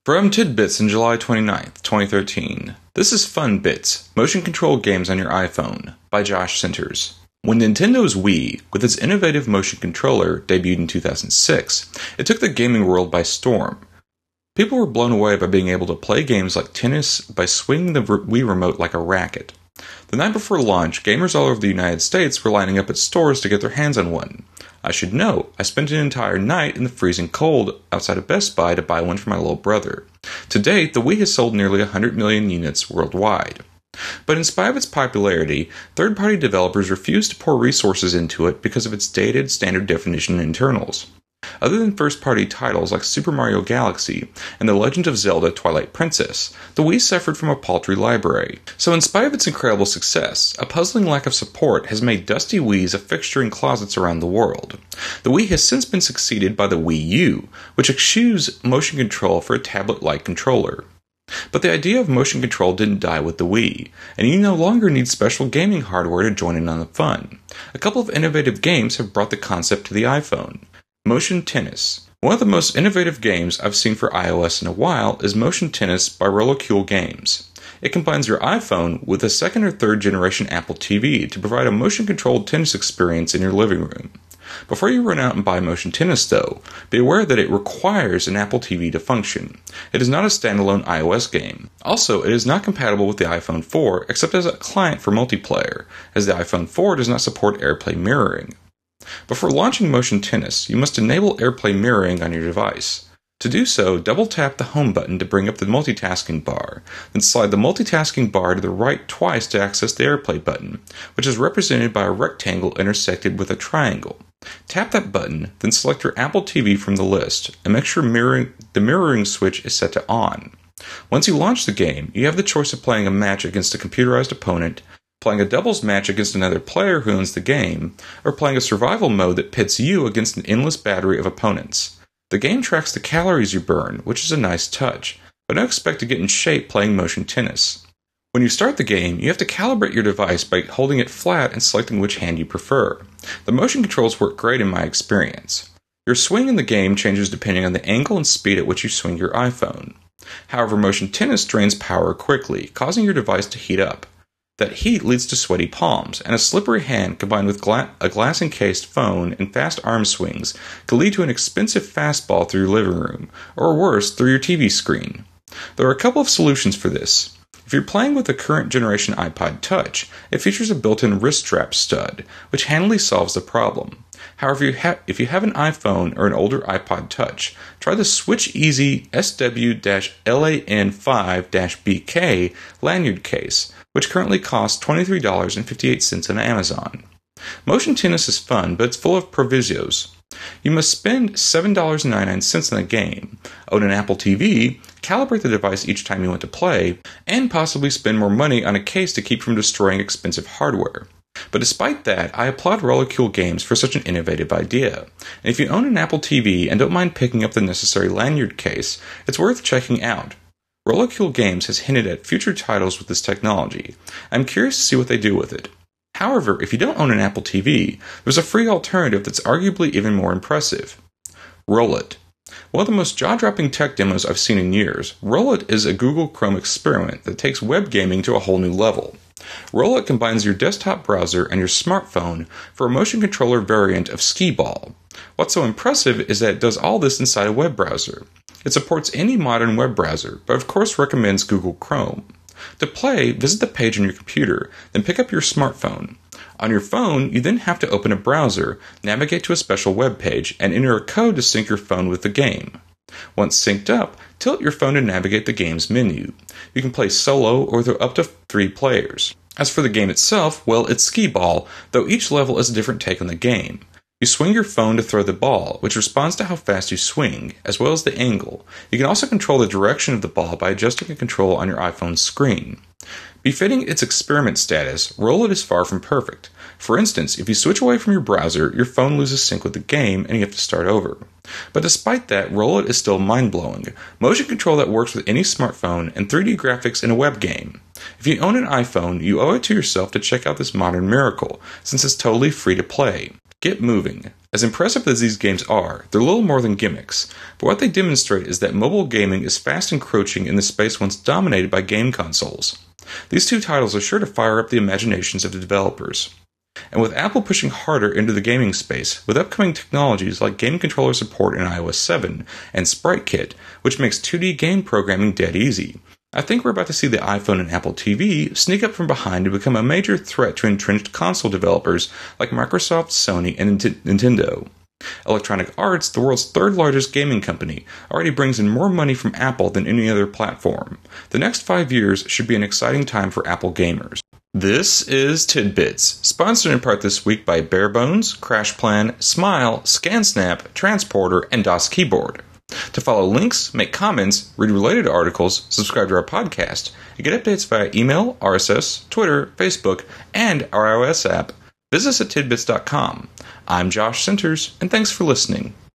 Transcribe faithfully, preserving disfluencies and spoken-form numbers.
From Tidbits on July twenty-ninth, twenty thirteen. This is Fun Bits, Motion Control Games on Your iPhone, by Josh Centers. When Nintendo's Wii, with its innovative motion controller, debuted in two thousand six, it took the gaming world by storm. People were blown away by being able to play games like tennis by swinging the Wii remote like a racket. The night before launch, gamers all over the United States were lining up at stores to get their hands on one. I should note, I spent an entire night in the freezing cold outside of Best Buy to buy one for my little brother. To date, the Wii has sold nearly one hundred million units worldwide. But in spite of its popularity, third-party developers refuse to pour resources into it because of its dated standard definition internals. Other than first-party titles like Super Mario Galaxy and The Legend of Zelda Twilight Princess, the Wii suffered from a paltry library. So in spite of its incredible success, a puzzling lack of support has made dusty Wiis a fixture in closets around the world. The Wii has since been succeeded by the Wii U, which eschews motion control for a tablet-like controller. But the idea of motion control didn't die with the Wii, and you no longer need special gaming hardware to join in on the fun. A couple of innovative games have brought the concept to the iPhone. Motion Tennis. One of the most innovative games I've seen for iOS in a while is Motion Tennis by Rollicule Games. It combines your iPhone with a second or third generation Apple T V to provide a motion-controlled tennis experience in your living room. Before you run out and buy Motion Tennis, though, be aware that it requires an Apple T V to function. It is not a standalone iOS game. Also, it is not compatible with the iPhone four except as a client for multiplayer, as the iPhone four does not support AirPlay mirroring. Before launching Motion Tennis, you must enable AirPlay mirroring on your device. To do so, double-tap the Home button to bring up the multitasking bar, then slide the multitasking bar to the right twice to access the AirPlay button, which is represented by a rectangle intersected with a triangle. Tap that button, then select your Apple T V from the list, and make sure mirroring, the mirroring switch is set to on. Once you launch the game, you have the choice of playing a match against a computerized opponent, playing a doubles match against another player who owns the game, or playing a survival mode that pits you against an endless battery of opponents. The game tracks the calories you burn, which is a nice touch, but don't expect to get in shape playing Motion Tennis. When you start the game, you have to calibrate your device by holding it flat and selecting which hand you prefer. The motion controls work great in my experience. Your swing in the game changes depending on the angle and speed at which you swing your iPhone. However, Motion Tennis drains power quickly, causing your device to heat up. That heat leads to sweaty palms, and a slippery hand combined with gla- a glass-encased phone and fast arm swings can lead to an expensive fastball through your living room, or worse, through your T V screen. There are a couple of solutions for this. If you're playing with the current generation iPod Touch, it features a built-in wrist strap stud, which handily solves the problem. However, you ha- if you have an iPhone or an older iPod Touch, try the Switch Easy S W L A N five B K lanyard case, which currently costs twenty-three dollars and fifty-eight cents on Amazon. Motion Tennis is fun, but it's full of provisos. You must spend seven dollars and ninety-nine cents on a game, own an Apple T V, calibrate the device each time you want to play, and possibly spend more money on a case to keep from destroying expensive hardware. But despite that, I applaud Rollicule Games for such an innovative idea. And if you own an Apple T V and don't mind picking up the necessary lanyard case, it's worth checking out. Rollicule Games has hinted at future titles with this technology. I'm curious to see what they do with it. However, if you don't own an Apple T V, there's a free alternative that's arguably even more impressive. Rollit. One of the most jaw-dropping tech demos I've seen in years, Rollit is a Google Chrome experiment that takes web gaming to a whole new level. Rollit combines your desktop browser and your smartphone for a motion controller variant of Skee-Ball. What's so impressive is that it does all this inside a web browser. It supports any modern web browser, but of course recommends Google Chrome. To play, visit the page on your computer, then pick up your smartphone. On your phone, you then have to open a browser, navigate to a special web page, and enter a code to sync your phone with the game. Once synced up, tilt your phone to navigate the game's menu. You can play solo or with up to three players. As for the game itself, well, it's Skee-Ball, though each level is a different take on the game. You swing your phone to throw the ball, which responds to how fast you swing, as well as the angle. You can also control the direction of the ball by adjusting a control on your iPhone's screen. Befitting its experiment status, Rollit is far from perfect. For instance, if you switch away from your browser, your phone loses sync with the game and you have to start over. But despite that, Rollit is still mind-blowing. Motion control that works with any smartphone and three D graphics in a web game. If you own an iPhone, you owe it to yourself to check out this modern miracle, since it's totally free to play. Get moving. As impressive as these games are, they're little more than gimmicks, but what they demonstrate is that mobile gaming is fast encroaching in the space once dominated by game consoles. These two titles are sure to fire up the imaginations of the developers. And with Apple pushing harder into the gaming space, with upcoming technologies like game controller support in i O S seven and SpriteKit, which makes two D game programming dead easy, I think we're about to see the iPhone and Apple T V sneak up from behind and become a major threat to entrenched console developers like Microsoft, Sony, and Nintendo. Electronic Arts, the world's third largest gaming company, already brings in more money from Apple than any other platform. The next five years should be an exciting time for Apple gamers. This is Tidbits, sponsored in part this week by Barebones, CrashPlan, Smile, ScanSnap, Transporter, and DOS Keyboard. To follow links, make comments, read related articles, subscribe to our podcast, and get updates via email, R S S, Twitter, Facebook, and our iOS app, visit us at tidbits dot com. I'm Josh Centers, and thanks for listening.